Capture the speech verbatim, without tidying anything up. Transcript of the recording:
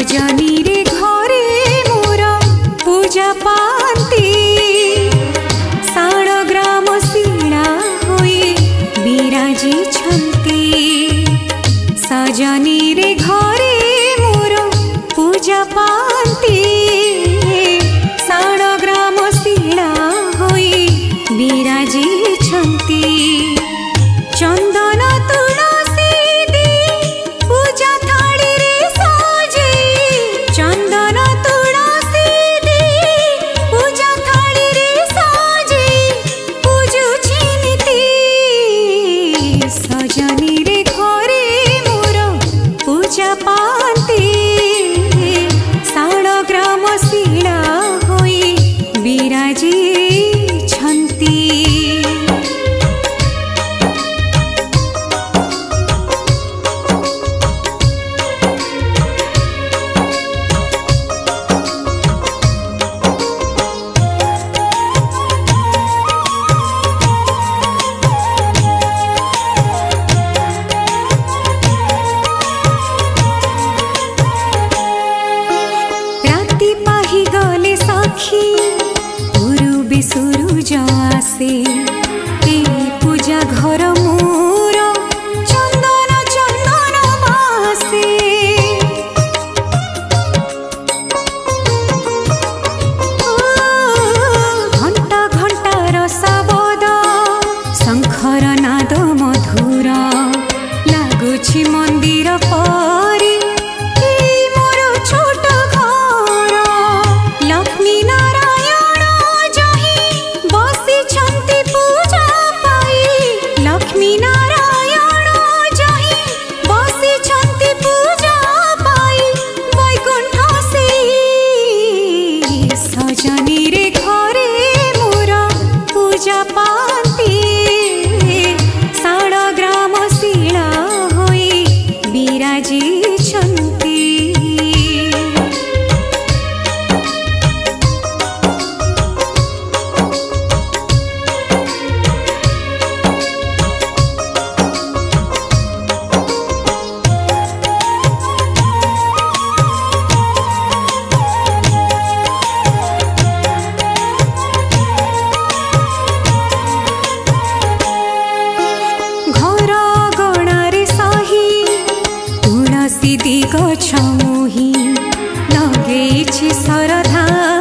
सजनी रे घरे मोर पूजा पाती शाळग्राम शिला होई विराजी छंती सजनी रे घरे मोर पूजा पाती शाळग्राम शिला होई विराजी छंती चंदन तुलसी दी पूजा थाली रे सजे चंदन तुलसी दी पूजा थाली रे सजे पूजु छिनिती सजनी रे घरे मोर पूजा पाती शाळग्राम शिला होई विराजी छंती सूरज आसे ए पूजा घर मोर चंदन चंदन बासे घंटा घंटा रसबद शंखर नाद मधुर लागुछि मंदिर परी मोर छोट घर लक्ष्मी नारायण लक्ष्मी नारायण जही बसी छंती पूजा पाई वैकुंठ से सजनी रे घरे मोर पूजा पाती शाळग्राम शिला होई विराजी छंती गछ मोही लगे श्रद्धा